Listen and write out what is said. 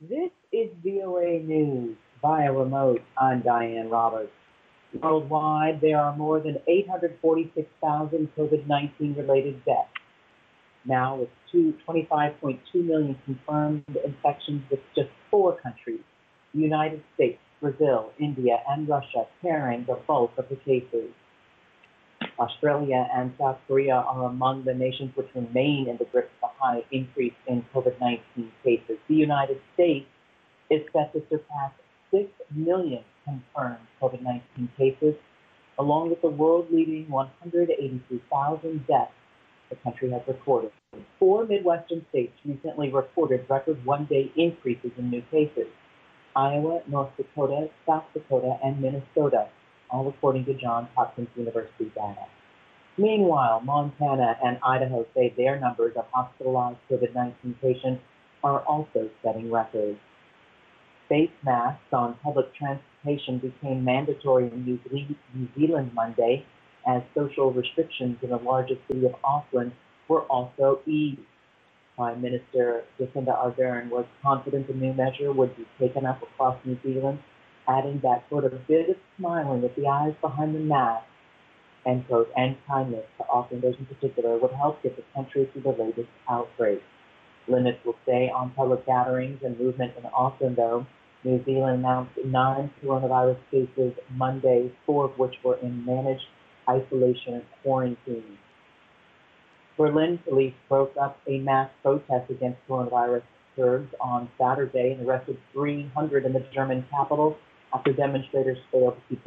This is VOA News via remote. I'm Diane Roberts. Worldwide, there are more than 846,000 COVID-19 related deaths. Now, with 25.2 million confirmed infections with just four countries, the United States, Brazil, India, and Russia carrying the bulk of the cases. Australia and South Korea are among the nations which remain in the grip of a high increase in COVID-19 cases. The United States is set to surpass 6 million confirmed COVID-19 cases, along with the world-leading 183,000 deaths the country has recorded. Four Midwestern states recently reported record one-day increases in new cases: Iowa, North Dakota, South Dakota, and Minnesota, all according to Johns Hopkins University data. Meanwhile, Montana and Idaho say their numbers of hospitalized COVID-19 patients are also setting records. Face masks on public transportation became mandatory in New Zealand Monday, as social restrictions in the largest city of Auckland were also eased. Prime Minister Jacinda Ardern was confident the new measure would be taken up across New Zealand, adding that, quote, a bit of smiling with the eyes behind the mask, end quote, and kindness to Aucklanders in particular would help get the country through the latest outbreak. Limits will stay on public gatherings and movement in Auckland, though. New Zealand announced 9 coronavirus cases Monday, 4 of which were in managed isolation and quarantine. Berlin police broke up a mass protest against coronavirus curbs on Saturday and arrested 300 in the German capital after demonstrators failed to keep